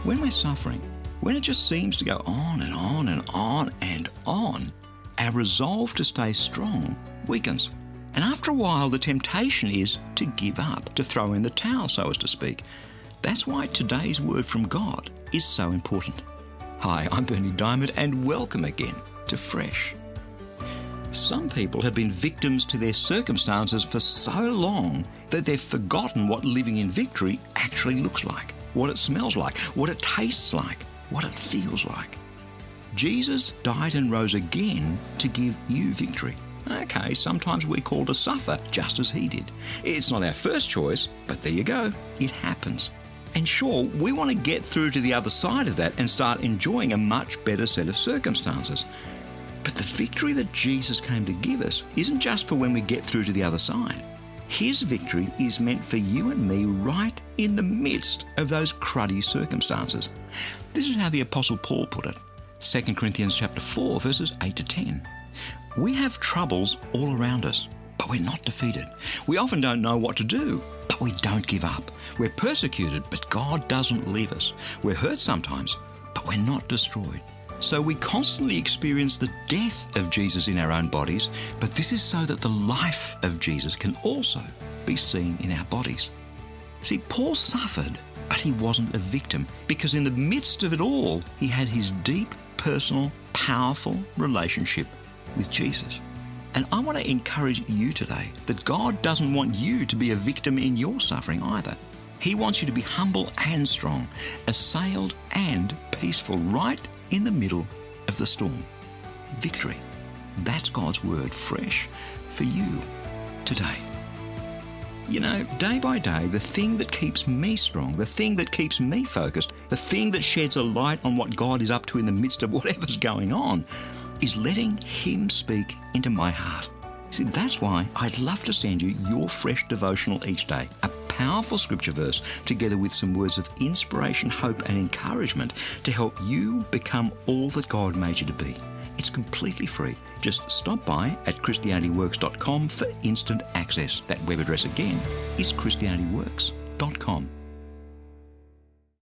When we're suffering, when it just seems to go on and on and on and on, our resolve to stay strong weakens. And after a while, the temptation is to give up, to throw in the towel, so as to speak. That's why today's word from God is so important. Hi, I'm Bernie Diamond, and welcome again to Fresh. Some people have been victims to their circumstances for so long that they've forgotten what living in victory actually looks like, what it smells like, what it tastes like, what it feels like. Jesus died and rose again to give you victory. Okay, sometimes we're called to suffer just as he did. It's not our first choice, but there you go. It happens. And sure, we want to get through to the other side of that and start enjoying a much better set of circumstances. But the victory that Jesus came to give us isn't just for when we get through to the other side. His victory is meant for you and me right in the midst of those cruddy circumstances. This is how the Apostle Paul put it. 2 Corinthians chapter 4, verses 8 to 10. We have troubles all around us, but we're not defeated. We often don't know what to do, but we don't give up. We're persecuted, but God doesn't leave us. We're hurt sometimes, but we're not destroyed. So we constantly experience the death of Jesus in our own bodies, but this is so that the life of Jesus can also be seen in our bodies. See, Paul suffered, but he wasn't a victim, because in the midst of it all, he had his deep, personal, powerful relationship with Jesus. And I want to encourage you today that God doesn't want you to be a victim in your suffering either. He wants you to be humble and strong, assailed and peaceful right in the middle of the storm. Victory. That's God's word fresh for you today. You know, day by day, the thing that keeps me strong, the thing that keeps me focused, the thing that sheds a light on what God is up to in the midst of whatever's going on, is letting Him speak into my heart. See, that's why I'd love to send you your fresh devotional each day, a powerful scripture verse together with some words of inspiration, hope and encouragement to help you become all that God made you to be. It's completely free. Just stop by at ChristianityWorks.com for instant access. That web address again is ChristianityWorks.com.